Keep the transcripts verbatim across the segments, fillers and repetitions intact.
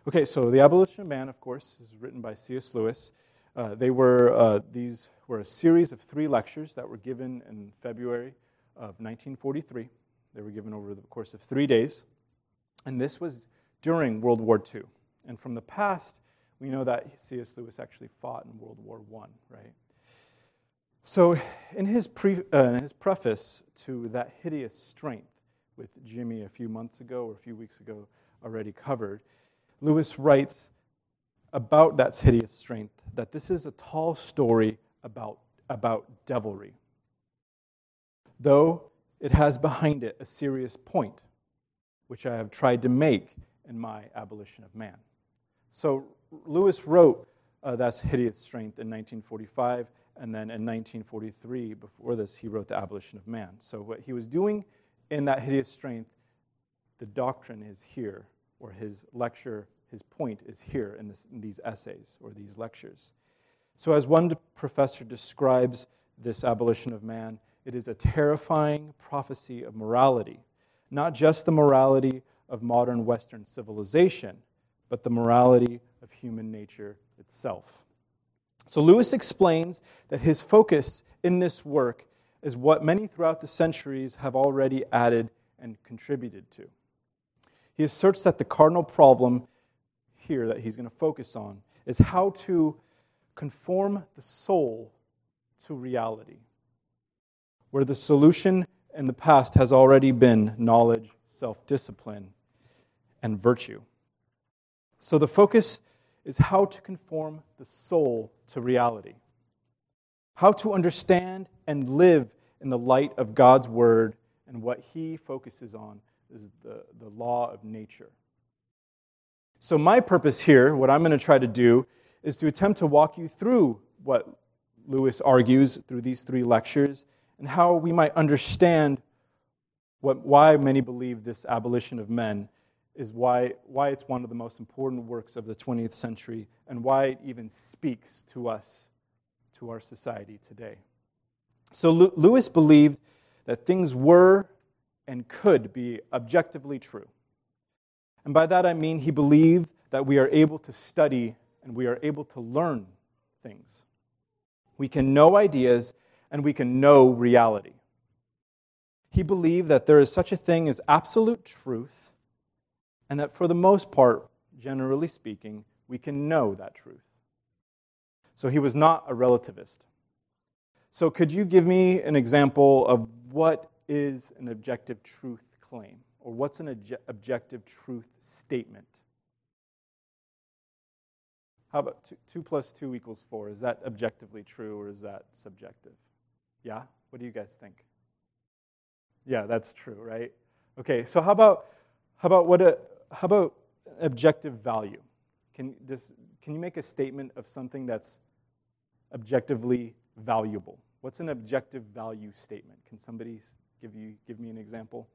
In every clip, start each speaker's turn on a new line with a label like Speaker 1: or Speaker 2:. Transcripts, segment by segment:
Speaker 1: Okay, so The Abolition of Man, of course, is written by C S Lewis. Uh, they were uh, these were a series of three lectures that were given in February of nineteen forty-three. They were given over the course of three days, and this was during World War Two. And from the past, we know that C S Lewis actually fought in World War One, right? So, in his pre, uh, in his preface to That Hideous Strength, with Jimmy a few months ago or a few weeks ago already covered, Lewis writes about that hideous strength that this is a tall story about, about devilry, though it has behind it a serious point, which I have tried to make in my Abolition of Man. So Lewis wrote uh, That Hideous Strength in nineteen forty-five, and then in nineteen forty-three, before this, he wrote The Abolition of Man. So what he was doing in That Hideous Strength, the doctrine is here, or his lecture, his point is here in, this, in these essays or these lectures. So as one professor describes this Abolition of Man, it is a terrifying prophecy of morality, not just the morality of modern Western civilization, but the morality of human nature itself. So Lewis explains that his focus in this work is what many throughout the centuries have already added and contributed to. He asserts that the cardinal problem here that he's going to focus on is how to conform the soul to reality, where the solution in the past has already been knowledge, self-discipline, and virtue. So the focus is how to conform the soul to reality, how to understand and live in the light of God's Word, and what he focuses on is the, the law of nature. So my purpose here, what I'm going to try to do, is to attempt to walk you through what Lewis argues through these three lectures, and how we might understand what, why many believe this Abolition of Men is why, why it's one of the most important works of the twentieth century, and why it even speaks to us, to our society today. So Lewis believed that things were and could be objectively true. And by that I mean he believed that we are able to study and we are able to learn things. We can know ideas and we can know reality. He believed that there is such a thing as absolute truth, and that for the most part, generally speaking, we can know that truth. So he was not a relativist. So could you give me an example of what is an objective truth claim? Or what's an obje- objective truth statement? How about two, two plus two equals four? Is that objectively true or is that subjective? Yeah? What do you guys think? Yeah, that's true, right? Okay, so how about how about what a how about objective value? Can just can you make a statement of something that's objectively valuable? What's an objective value statement? Can somebody give you give me an example?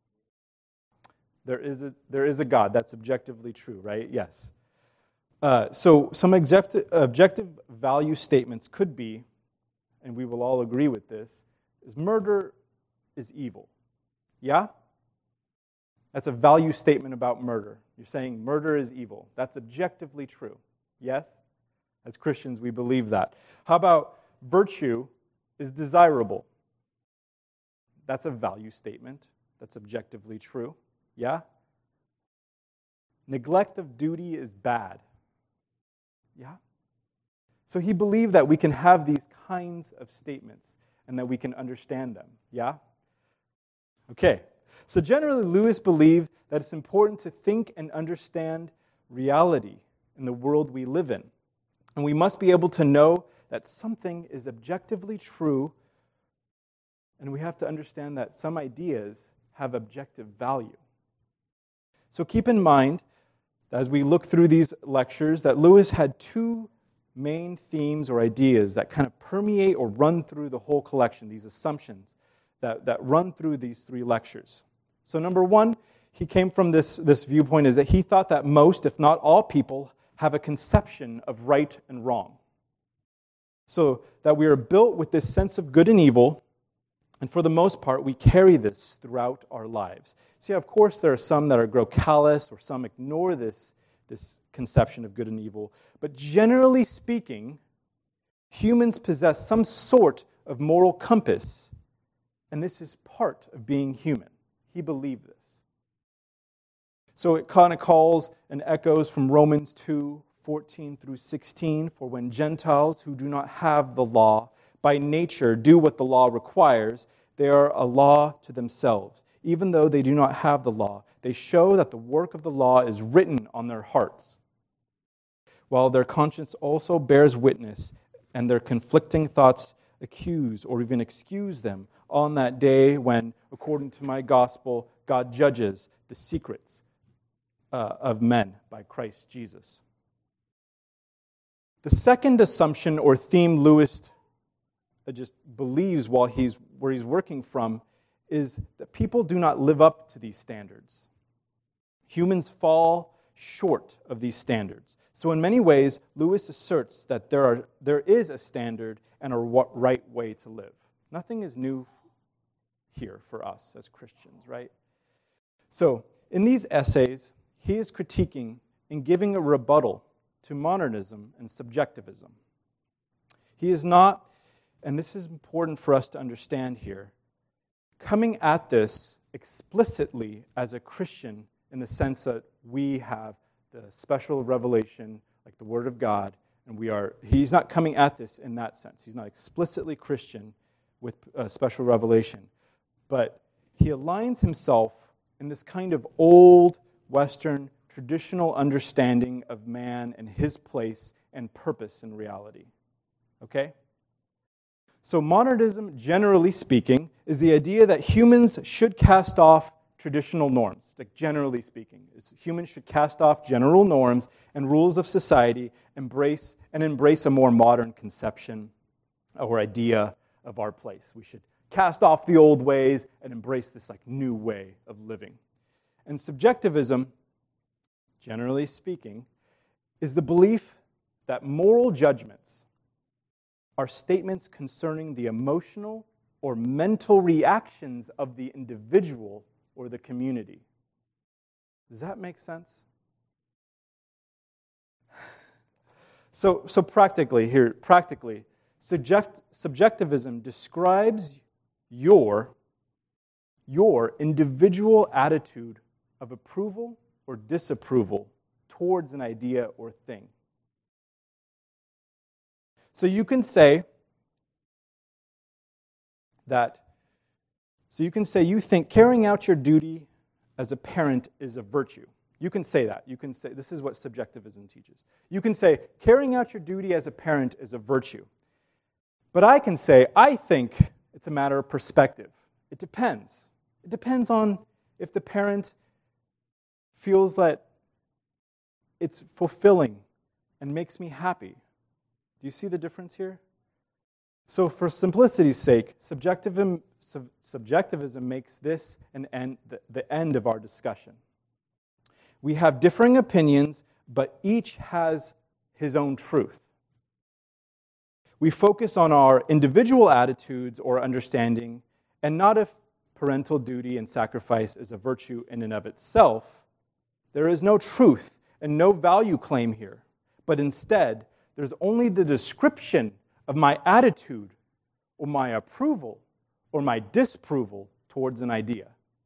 Speaker 1: There is a there is a God. That's objectively true, right? Yes. Uh, so some objective objective value statements could be, and we will all agree with this, is murder is evil. Yeah? That's a value statement about murder. You're saying murder is evil. That's objectively true. Yes? As Christians, we believe that. How about virtue is desirable? That's a value statement. That's objectively true. Yeah? Neglect of duty is bad. Yeah? So he believed that we can have these kinds of statements and that we can understand them. Yeah? Okay. So generally, Lewis believed that it's important to think and understand reality in the world we live in. And we must be able to know that something is objectively true, and we have to understand that some ideas have objective value. So keep in mind, as we look through these lectures, that Lewis had two main themes or ideas that kind of permeate or run through the whole collection, these assumptions that, that run through these three lectures. So number one, he came from this, this viewpoint is that he thought that most, if not all people, have a conception of right and wrong. So that we are built with this sense of good and evil, and for the most part, we carry this throughout our lives. See, of course, there are some that are grow callous, or some ignore this, this conception of good and evil. But generally speaking, humans possess some sort of moral compass, and this is part of being human. He believed this. So it kind of calls and echoes from Romans two, fourteen through sixteen, for when Gentiles who do not have the law by nature do what the law requires, they are a law to themselves. Even though they do not have the law, they show that the work of the law is written on their hearts, while their conscience also bears witness, and their conflicting thoughts accuse or even excuse them on that day when, according to my gospel, God judges the secrets uh, of men by Christ Jesus. The second assumption or theme Lewis just believes while he's where he's working from is that people do not live up to these standards. Humans fall short of these standards. So in many ways, Lewis asserts that there are there is a standard and a right way to live. Nothing is new here for us as Christians, right? So in these essays, he is critiquing and giving a rebuttal to modernism and subjectivism. He is not, and this is important for us to understand here, coming at this explicitly as a Christian in the sense that we have the special revelation, like the Word of God, and we are, he's not coming at this in that sense. He's not explicitly Christian with a special revelation, but he aligns himself in this kind of old Western traditional understanding of man and his place and purpose in reality. Okay? So modernism, generally speaking, is the idea that humans should cast off traditional norms, like generally speaking. Humans should cast off general norms and rules of society, embrace and embrace a more modern conception or idea of our place. We should cast off the old ways and embrace this like new way of living. And subjectivism, generally speaking, is the belief that moral judgments are statements concerning the emotional or mental reactions of the individual or the community. Does that make sense? So, so practically here, practically, subject, subjectivism describes your, your individual attitude of approval or disapproval towards an idea or thing. So you can say that, so you can say you think carrying out your duty as a parent is a virtue. You can say that. You can say, this is what subjectivism teaches. You can say carrying out your duty as a parent is a virtue. But I can say, I think it's a matter of perspective. It depends. It depends on if the parent feels that it's fulfilling and makes me happy. Do you see the difference here? So for simplicity's sake, subjectivism, sub, subjectivism makes this an end, the, the end of our discussion. We have differing opinions, but each has his own truth. We focus on our individual attitudes or understanding, and not if parental duty and sacrifice is a virtue in and of itself. There is no truth and no value claim here, but instead, there's only the description of my attitude or my approval or my disapproval towards an idea.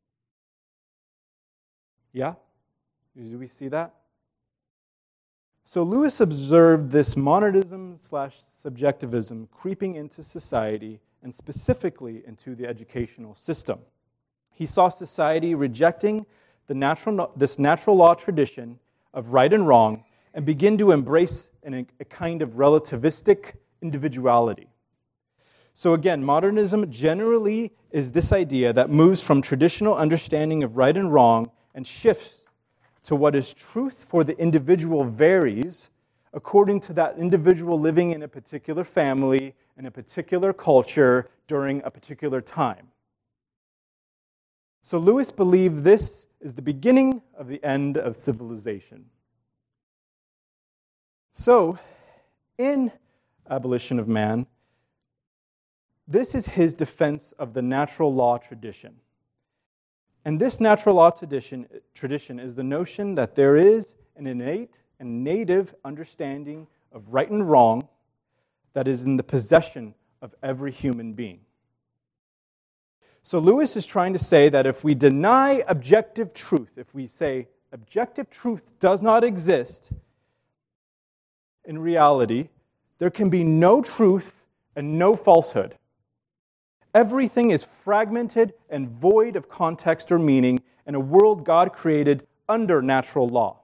Speaker 1: Yeah? Do we see that? So Lewis observed this modernism slash subjectivism creeping into society and specifically into the educational system. He saw society rejecting the natural, this natural law tradition of right and wrong and begin to embrace an, a kind of relativistic individuality. So again, modernism generally is this idea that moves from traditional understanding of right and wrong and shifts to what is truth for the individual varies according to that individual living in a particular family, in a particular culture, during a particular time. So Lewis believed this is the beginning of the end of civilization. So, in Abolition of Man, this is his defense of the natural law tradition. And this natural law tradition, tradition is the notion that there is an innate and native understanding of right and wrong that is in the possession of every human being. So Lewis is trying to say that if we deny objective truth, if we say objective truth does not exist in reality, there can be no truth and no falsehood. Everything is fragmented and void of context or meaning in a world God created under natural law.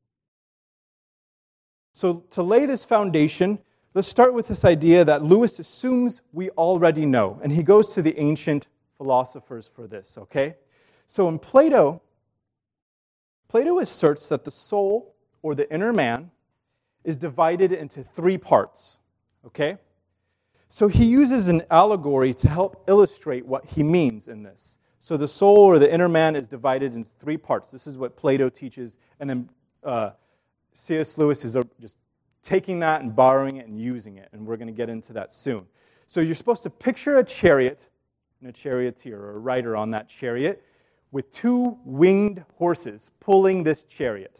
Speaker 1: So to lay this foundation, let's start with this idea that Lewis assumes we already know, and he goes to the ancient philosophers for this, okay? So in Plato, Plato asserts that the soul, or the inner man, is divided into three parts, okay? So he uses an allegory to help illustrate what he means in this. So the soul, or the inner man, is divided into three parts. This is what Plato teaches, and then uh, C S Lewis is just taking that and borrowing it and using it, and we're going to get into that soon. So you're supposed to picture a chariot and a charioteer, or a rider on that chariot, with two winged horses pulling this chariot.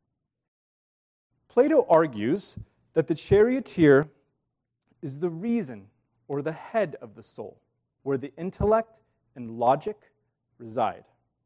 Speaker 1: Plato argues that the charioteer is the reason or the head of the soul, where the intellect and logic reside.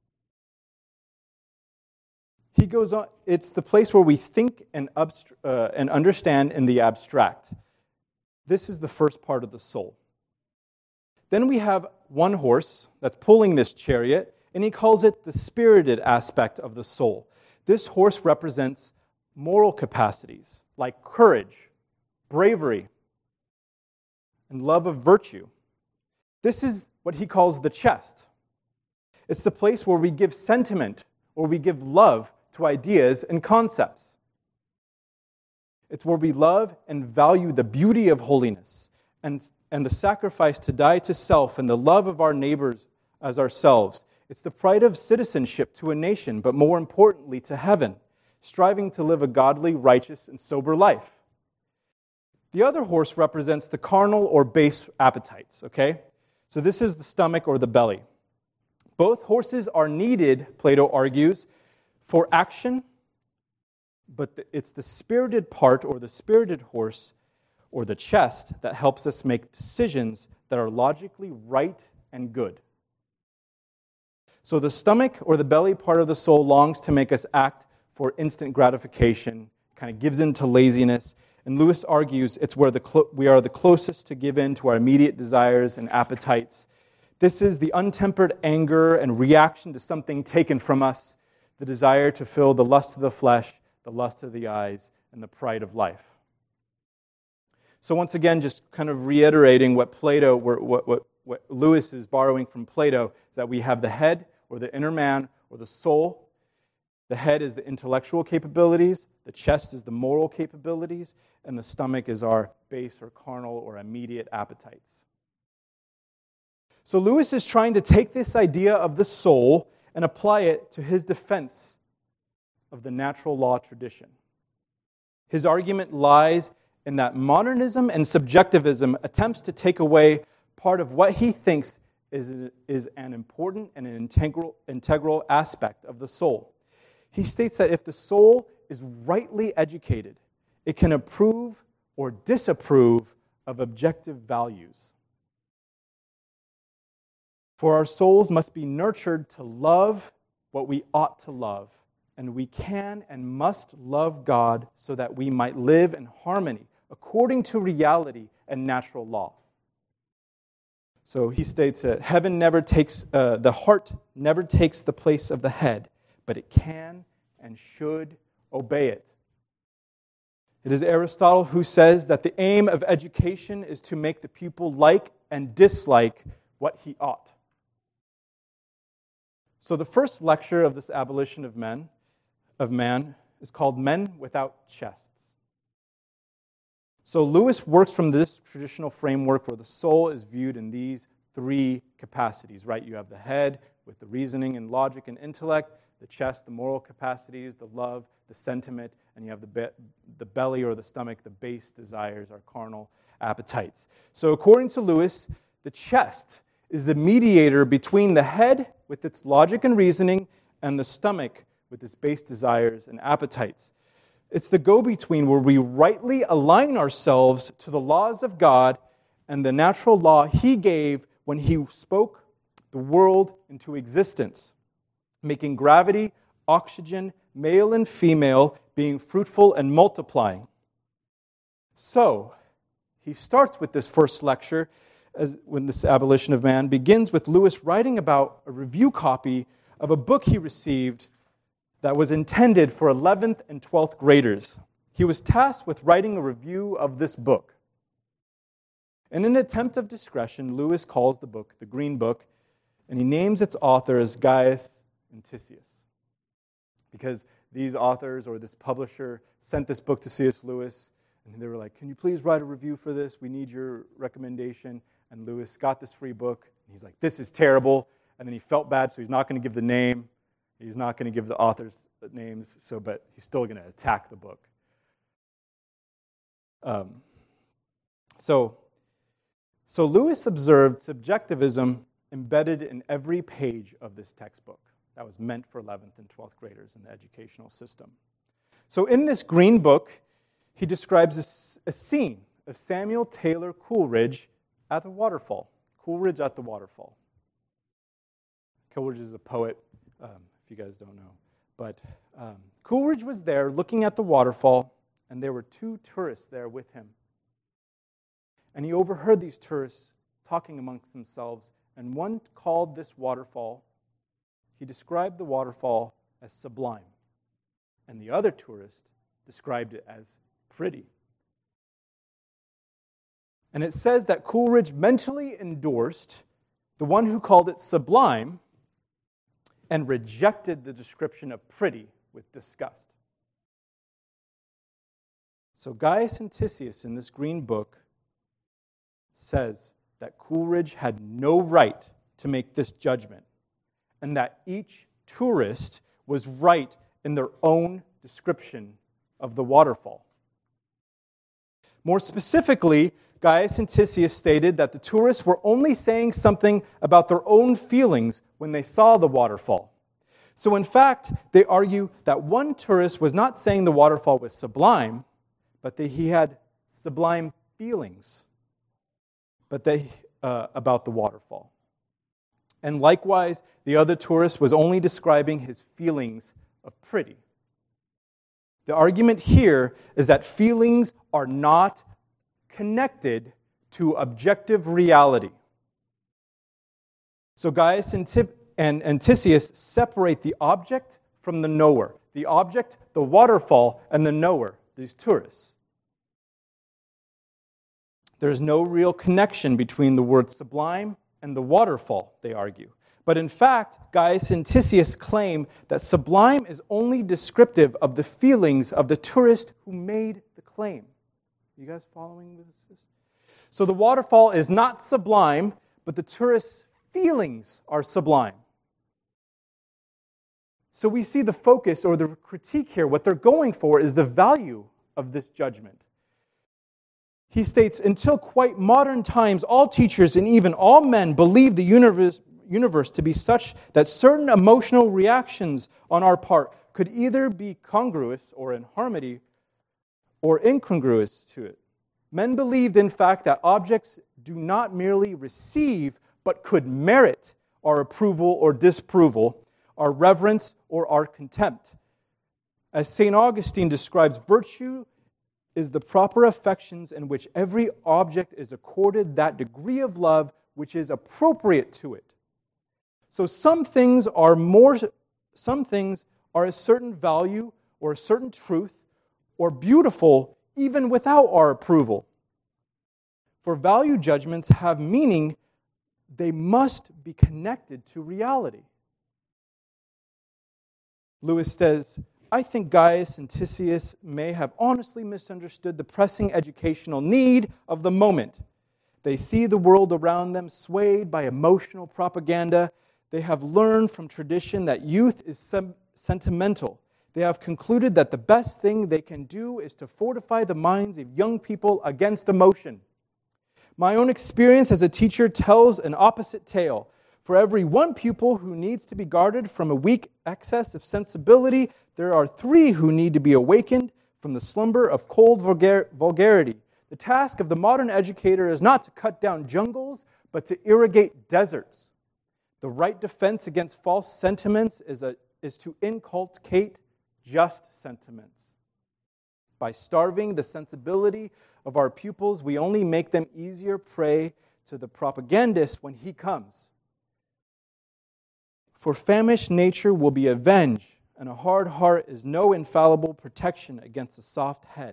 Speaker 1: He goes on, it's the place where we think and, abstra- uh, and understand in the abstract. This is the first part of the soul. Then we have one horse that's pulling this chariot, and he calls it the spirited aspect of the soul. This horse represents moral capacities like courage, bravery, and love of virtue. This is what he calls the chest. It's the place where we give sentiment or we give love to ideas and concepts. It's where we love and value the beauty of holiness and, and the sacrifice to die to self and the love of our neighbors as ourselves. It's the pride of citizenship to a nation, but more importantly to heaven, striving to live a godly, righteous, and sober life. The other horse represents the carnal or base appetites, okay? So this is the stomach or the belly. Both horses are needed, Plato argues, for action, but it's the spirited part or the spirited horse or the chest that helps us make decisions that are logically right and good. So the stomach or the belly part of the soul longs to make us act for instant gratification, kind of gives in to laziness. And Lewis argues it's where the clo- we are the closest to give in to our immediate desires and appetites. This is the untempered anger and reaction to something taken from us, the desire to fill the lust of the flesh, the lust of the eyes, and the pride of life. So once again, just kind of reiterating what Plato, what, what, what Lewis is borrowing from Plato, is that we have the head, or the inner man, or the soul. The head is the intellectual capabilities, the chest is the moral capabilities, and the stomach is our base or carnal or immediate appetites. So Lewis is trying to take this idea of the soul and apply it to his defense of the natural law tradition. His argument lies in that modernism and subjectivism attempts to take away part of what he thinks is, is an important and an integral, integral aspect of the soul. He states that if the soul is rightly educated, it can approve or disapprove of objective values. For our souls must be nurtured to love what we ought to love, and we can and must love God so that we might live in harmony according to reality and natural law. So he states that heaven never takes, uh, the heart never takes the place of the head, but it can and should obey it. It is Aristotle who says that the aim of education is to make the pupil like and dislike what he ought. So the first lecture of this abolition of men, of man, is called Men Without Chests. So Lewis works from this traditional framework where the soul is viewed in these three capacities, right? You have the head with the reasoning and logic and intellect, the chest, the moral capacities, the love, the sentiment, and you have the be- the belly or the stomach, the base desires, our carnal appetites. So according to Lewis, the chest is the mediator between the head with its logic and reasoning and the stomach with its base desires and appetites. It's the go-between where we rightly align ourselves to the laws of God and the natural law He gave when He spoke the world into existence, making gravity, oxygen, male and female, being fruitful and multiplying. So, he starts with this first lecture, as when this abolition of man begins with Lewis writing about a review copy of a book he received that was intended for eleventh and twelfth graders. He was tasked with writing a review of this book. In an attempt of discretion, Lewis calls the book the Green Book, and he names its author as Gaius Anticius. Because these authors or this publisher sent this book to C S. Lewis, and they were like, can you please write a review for this? We need your recommendation. And Lewis got this free book, and he's like, this is terrible. And then he felt bad, so he's not going to give the name. He's not going to give the authors' names, so but he's still going to attack the book. Um, so, so Lewis observed subjectivism embedded in every page of this textbook that was meant for eleventh and twelfth graders in the educational system. So in this Green Book, he describes a, a scene of Samuel Taylor Coleridge at the waterfall. Coleridge at the waterfall. Coleridge is a poet, um, if you guys don't know. But um, Coleridge was there looking at the waterfall, and there were two tourists there with him. And he overheard these tourists talking amongst themselves, and one called this waterfall, he described the waterfall as sublime, and the other tourist described it as pretty. And it says that Coleridge mentally endorsed the one who called it sublime and rejected the description of pretty with disgust. So Gaius Anticius in this Green Book says that Coleridge had no right to make this judgment, and that each tourist was right in their own description of the waterfall. More specifically, Gaius Anticius stated that the tourists were only saying something about their own feelings when they saw the waterfall. So in fact, they argue that one tourist was not saying the waterfall was sublime, but that he had sublime feelings but they, uh, about the waterfall. And likewise, the other tourist was only describing his feelings of pretty. The argument here is that feelings are not connected to objective reality. So Gaius and Anticius separate the object from the knower. The object, the waterfall, and the knower, these tourists. There's no real connection between the word sublime and the waterfall, they argue. But in fact, Gaius and Anticius claim that sublime is only descriptive of the feelings of the tourist who made the claim. You guys following this? So the waterfall is not sublime, but the tourist's feelings are sublime. So we see the focus or the critique here. What they're going for is the value of this judgment. He states, until quite modern times, all teachers and even all men believed the universe, universe to be such that certain emotional reactions on our part could either be congruous or in harmony or incongruous to it. Men believed, in fact, that objects do not merely receive, but could merit our approval or disapproval, our reverence or our contempt. As Saint Augustine describes, virtue is the proper affections in which every object is accorded that degree of love which is appropriate to it. So some things are more, some things are a certain value or a certain truth or beautiful even without our approval. For value judgments have meaning, they must be connected to reality. Lewis says, I think Gaius and Anticius may have honestly misunderstood the pressing educational need of the moment. They see the world around them swayed by emotional propaganda. They have learned from tradition that youth is sem- sentimental. They have concluded that the best thing they can do is to fortify the minds of young people against emotion. My own experience as a teacher tells an opposite tale. For every one pupil who needs to be guarded from a weak excess of sensibility, there are three who need to be awakened from the slumber of cold vulgar- vulgarity. The task of the modern educator is not to cut down jungles, but to irrigate deserts. The right defense against false sentiments is, a, is to inculcate just sentiments. By starving the sensibility of our pupils, we only make them easier prey to the propagandist when he comes. For famished nature will be avenged, and a hard heart is no infallible protection against a soft head.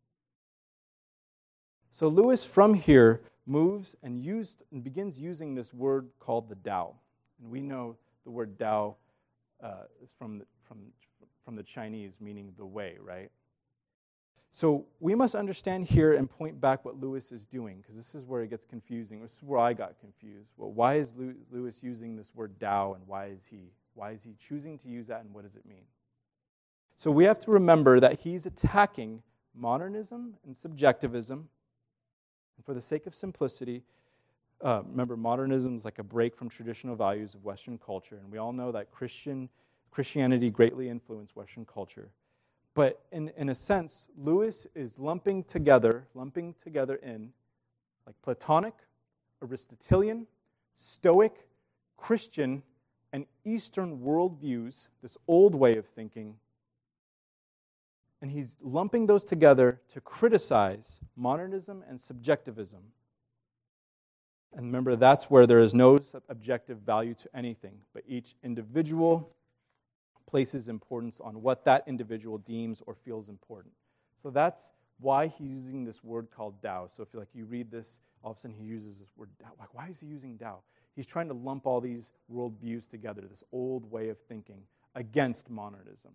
Speaker 1: So Lewis from here moves and used and begins using this word called the Tao. And we know the word Tao uh, is from the, from, from the Chinese, meaning the way, right? So we must understand here and point back what Lewis is doing, because this is where it gets confusing. This is where I got confused. Well, why is Lewis using this word Tao, and why is he why is he choosing to use that, and what does it mean? So we have to remember that he's attacking modernism and subjectivism. And for the sake of simplicity, uh, remember, modernism is like a break from traditional values of Western culture, and we all know that Christian Christianity greatly influenced Western culture. But in, in a sense, Lewis is lumping together, lumping together in like Platonic, Aristotelian, Stoic, Christian, and Eastern worldviews, this old way of thinking. And he's lumping those together to criticize modernism and subjectivism. And remember, that's where there is no objective value to anything, but each individual places importance on what that individual deems or feels important. So that's why he's using this word called Tao. So if you like you read this, all of a sudden he uses this word Tao. Like, why is he using Tao? He's trying to lump all these worldviews together, this old way of thinking against modernism.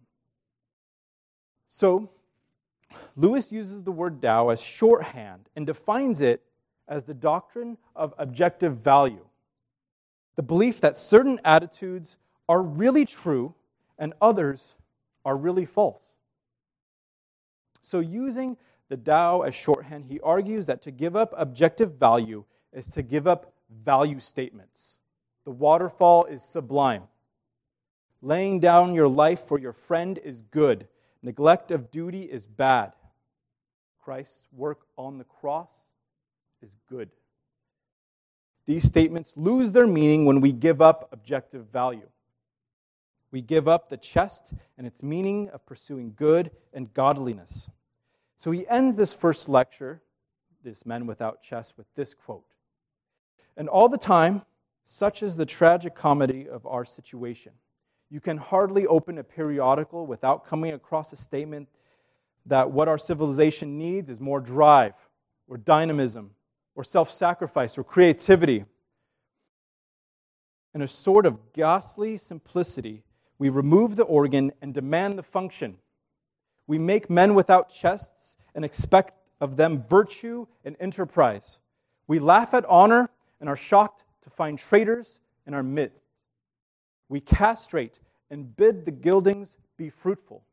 Speaker 1: So Lewis uses the word Tao as shorthand and defines it as the doctrine of objective value. The belief that certain attitudes are really true and others are really false. So using the Tao as shorthand, he argues that to give up objective value is to give up value statements. The waterfall is sublime. Laying down your life for your friend is good. Neglect of duty is bad. Christ's work on the cross is good. These statements lose their meaning when we give up objective value. We give up the chest and its meaning of pursuing good and godliness. So he ends this first lecture, this Men Without Chest, with this quote. And all the time, such is the tragic comedy of our situation. You can hardly open a periodical without coming across a statement that what our civilization needs is more drive, or dynamism, or self-sacrifice, or creativity. In a sort of ghastly simplicity, we remove the organ and demand the function. We make men without chests and expect of them virtue and enterprise. We laugh at honor and are shocked to find traitors in our midst. We castrate and bid the gildings be fruitful.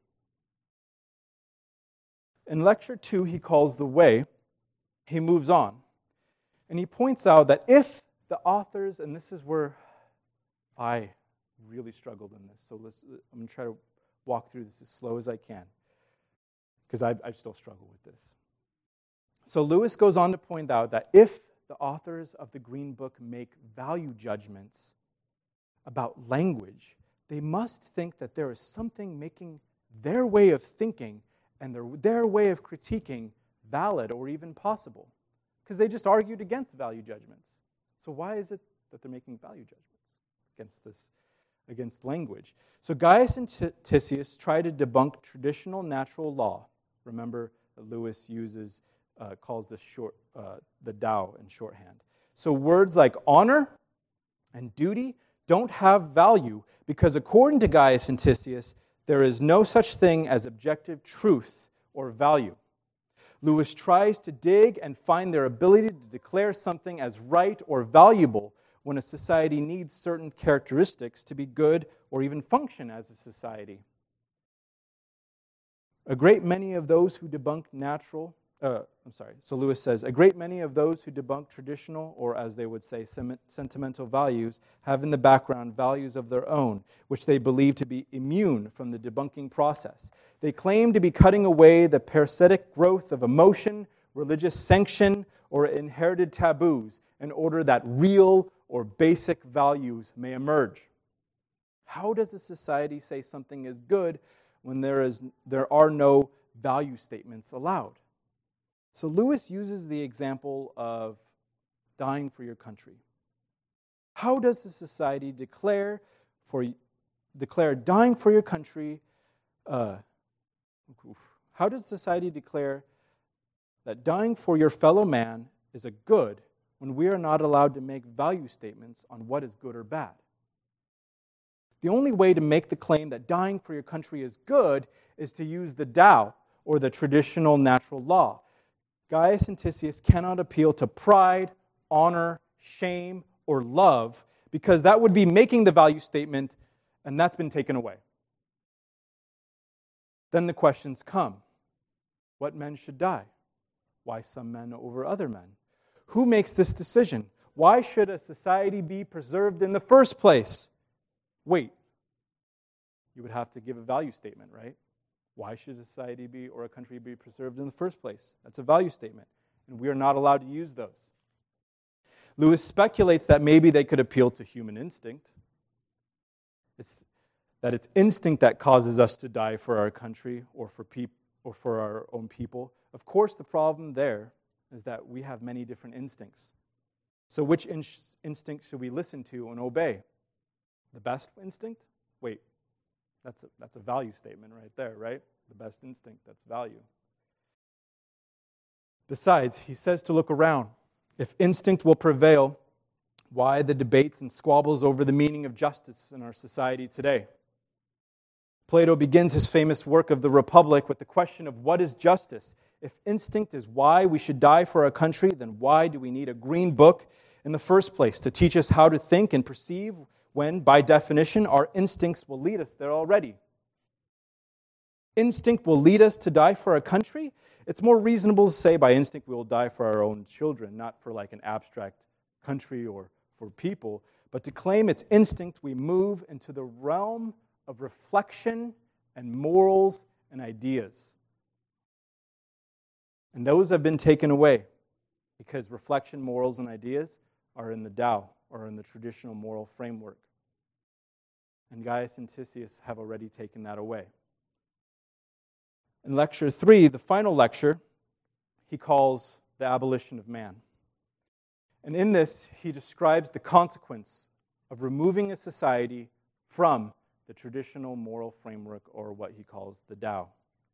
Speaker 1: In lecture two, he calls the way. He moves on. And he points out that if the authors, and this is where I really struggled in this, so let's, I'm going to try to walk through this as slow as I can, because I, I still struggle with this. So Lewis goes on to point out that if the authors of the Green Book make value judgments about language, they must think that there is something making their way of thinking and their, their way of critiquing valid or even possible, because they just argued against value judgments. So why is it that they're making value judgments against this, against language? So Gaius and Titius try to debunk traditional natural law. Remember, Lewis uses, uh, calls this short, uh, the Tao in shorthand. So words like honor and duty don't have value because according to Gaius and Titius, there is no such thing as objective truth or value. Lewis tries to dig and find their ability to declare something as right or valuable when a society needs certain characteristics to be good or even function as a society. A great many of those who debunk natural uh, I'm sorry, so Lewis says, a great many of those who debunk traditional, or as they would say, sem- sentimental values, have in the background values of their own, which they believe to be immune from the debunking process. They claim to be cutting away the parasitic growth of emotion, religious sanction, or inherited taboos in order that real or basic values may emerge. How does a society say something is good when there is there are no value statements allowed? So Lewis uses the example of dying for your country. How does the society declare for declare dying for your country? Uh, how does society declare that dying for your fellow man is a good when we are not allowed to make value statements on what is good or bad? The only way to make the claim that dying for your country is good is to use the Tao, or the traditional natural law. Gaius and Tisius cannot appeal to pride, honor, shame, or love, because that would be making the value statement, and that's been taken away. Then the questions come. What men should die? Why some men over other men? Who makes this decision? Why should a society be preserved in the first place? Wait, you would have to give a value statement, right? Why should a society be or a country be preserved in the first place? That's a value statement, and we are not allowed to use those. Lewis speculates that maybe they could appeal to human instinct. It's that it's instinct that causes us to die for our country or for peop- or for our own people. Of course, the problem there is that we have many different instincts. So which in- instinct should we listen to and obey? The best instinct? Wait, that's a, that's a value statement right there, right? The best instinct, that's value. Besides, he says to look around. If instinct will prevail, why the debates and squabbles over the meaning of justice in our society today? Plato begins his famous work of the Republic with the question of what is justice? If instinct is why we should die for our country, then why do we need a green book in the first place to teach us how to think and perceive when, by definition, our instincts will lead us there already? Instinct will lead us to die for our country? It's more reasonable to say by instinct we will die for our own children, not for like an abstract country or for people, but to claim it's instinct, we move into the realm of reflection and morals and ideas. And those have been taken away because reflection, morals, and ideas are in the Tao, or in the traditional moral framework. And Gaius and Tisius have already taken that away. In lecture three, the final lecture, he calls the abolition of man. And in this, he describes the consequence of removing a society from the traditional moral framework, or what he calls the Tao.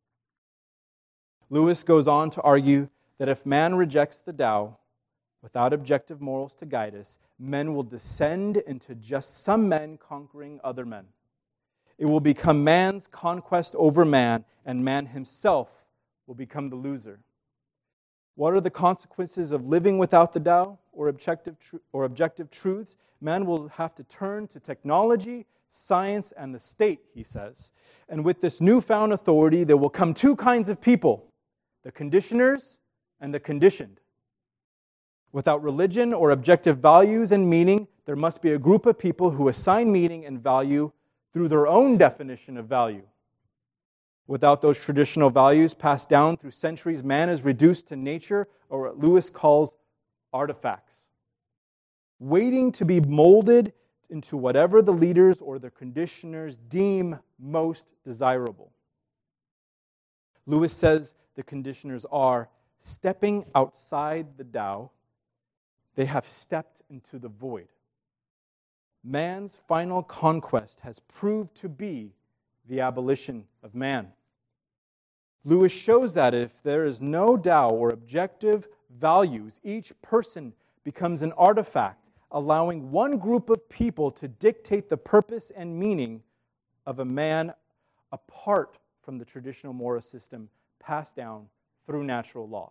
Speaker 1: Lewis goes on to argue that if man rejects the Tao, without objective morals to guide us, men will descend into just some men conquering other men. It will become man's conquest over man, and man himself will become the loser. What are the consequences of living without the Tao or objective tr- or objective truths? Man will have to turn to technology, science, and the state, he says. And with this newfound authority, there will come two kinds of people, the conditioners and the conditioned. Without religion or objective values and meaning, there must be a group of people who assign meaning and value through their own definition of value. Without those traditional values passed down through centuries, man is reduced to nature, or what Lewis calls artifacts, waiting to be molded into whatever the leaders or the conditioners deem most desirable. Lewis says the conditioners are stepping outside the Tao. They have stepped into the void. Man's final conquest has proved to be the abolition of man. Lewis shows that if there is no Tao or objective values, each person becomes an artifact, allowing one group of people to dictate the purpose and meaning of a man apart from the traditional moral system passed down through natural law.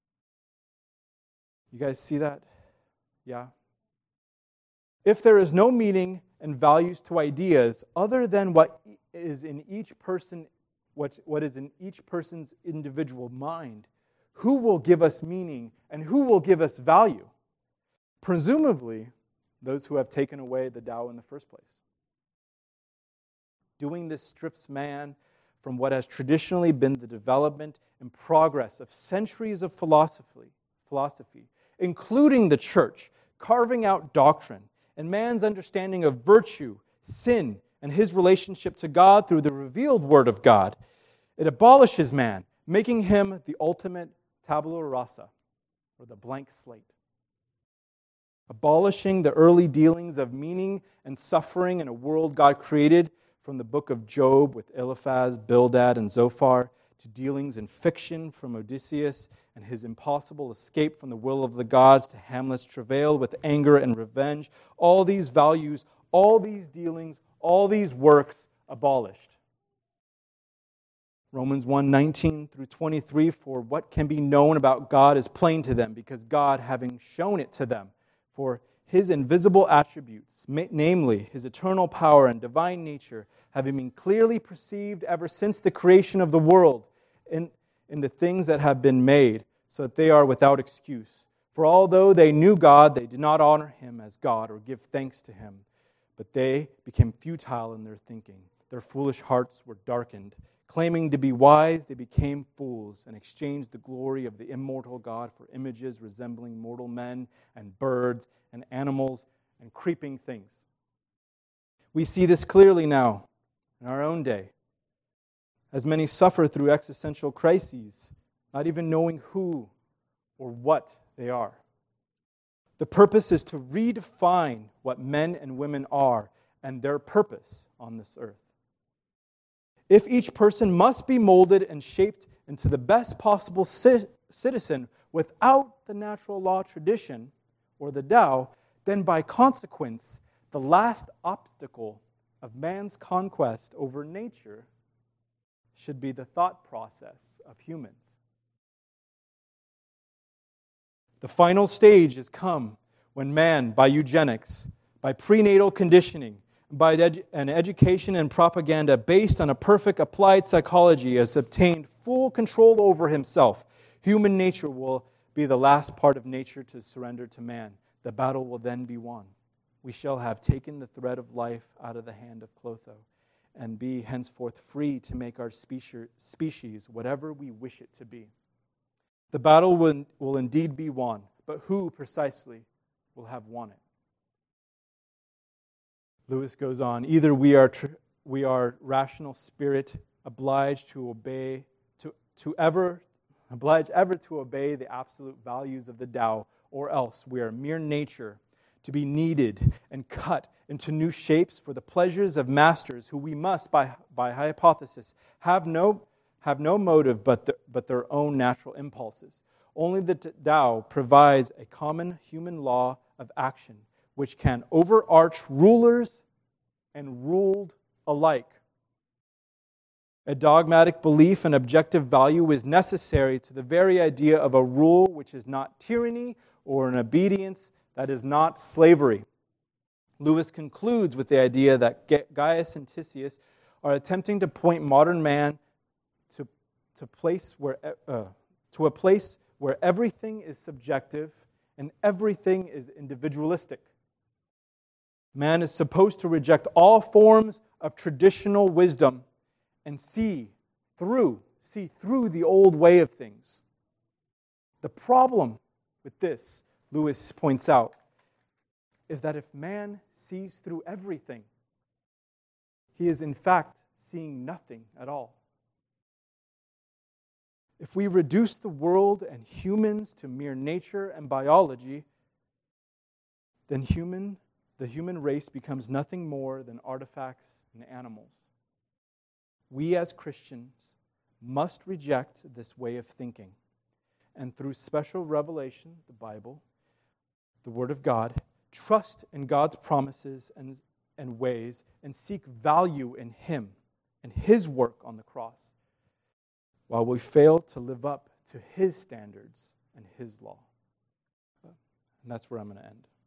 Speaker 1: You guys see that? Yeah? If there is no meaning and values to ideas other than what is in each person, what, what is in each person's individual mind, who will give us meaning and who will give us value? Presumably, those who have taken away the Tao in the first place. Doing this strips man from what has traditionally been the development and progress of centuries of philosophy, philosophy, including the church, carving out doctrine and man's understanding of virtue, sin, and his relationship to God through the revealed Word of God. It abolishes man, making him the ultimate tabula rasa, or the blank slate. Abolishing the early dealings of meaning and suffering in a world God created, from the book of Job with Eliphaz, Bildad, and Zophar, to dealings in fiction from Odysseus and his impossible escape from the will of the gods, to Hamlet's travail with anger and revenge. All these values, all these dealings, all these works abolished. Romans one, nineteen through twenty-three, for what can be known about God is plain to them, because God, having shown it to them, for His invisible attributes, namely His eternal power and divine nature, having been clearly perceived ever since the creation of the world in, in the things that have been made, so that they are without excuse. For although they knew God, they did not honor Him as God or give thanks to Him, but they became futile in their thinking. Their foolish hearts were darkened. Claiming to be wise, they became fools and exchanged the glory of the immortal God for images resembling mortal men and birds and animals and creeping things. We see this clearly now in our own day, as many suffer through existential crises, not even knowing who or what they are. The purpose is to redefine what men and women are and their purpose on this earth. If each person must be molded and shaped into the best possible ci- citizen without the natural law tradition or the Tao, then by consequence, the last obstacle of man's conquest over nature should be the thought process of humans. The final stage has come when man, by eugenics, by prenatal conditioning, by an education and propaganda based on a perfect applied psychology, has obtained full control over himself. Human nature will be the last part of nature to surrender to man. The battle will then be won. We shall have taken the thread of life out of the hand of Clotho and be henceforth free to make our species whatever we wish it to be. The battle will, will indeed be won, but who precisely will have won it? Lewis goes on, either we are tr- we are rational spirit obliged to obey to, to ever obliged ever to obey the absolute values of the Tao, or else we are mere nature to be kneaded and cut into new shapes for the pleasures of masters who we must, by by hypothesis, have no have no motive but the, but their own natural impulses. Only the Tao provides a common human law of action, which can overarch rulers and ruled alike. A dogmatic belief in objective value is necessary to the very idea of a rule which is not tyranny or an obedience that is not slavery. Lewis concludes with the idea that Gaius and Tisius are attempting to point modern man to, to, place where, uh, to a place where everything is subjective and everything is individualistic. Man is supposed to reject all forms of traditional wisdom and see through, see through the old way of things. The problem with this, Lewis points out, is that if man sees through everything, he is in fact seeing nothing at all. If we reduce the world and humans to mere nature and biology, then human the human race becomes nothing more than artifacts and animals. We as Christians must reject this way of thinking, and through special revelation, the Bible, the Word of God, trust in God's promises and, and ways, and seek value in Him and His work on the cross, while we fail to live up to His standards and His law. And that's where I'm going to end.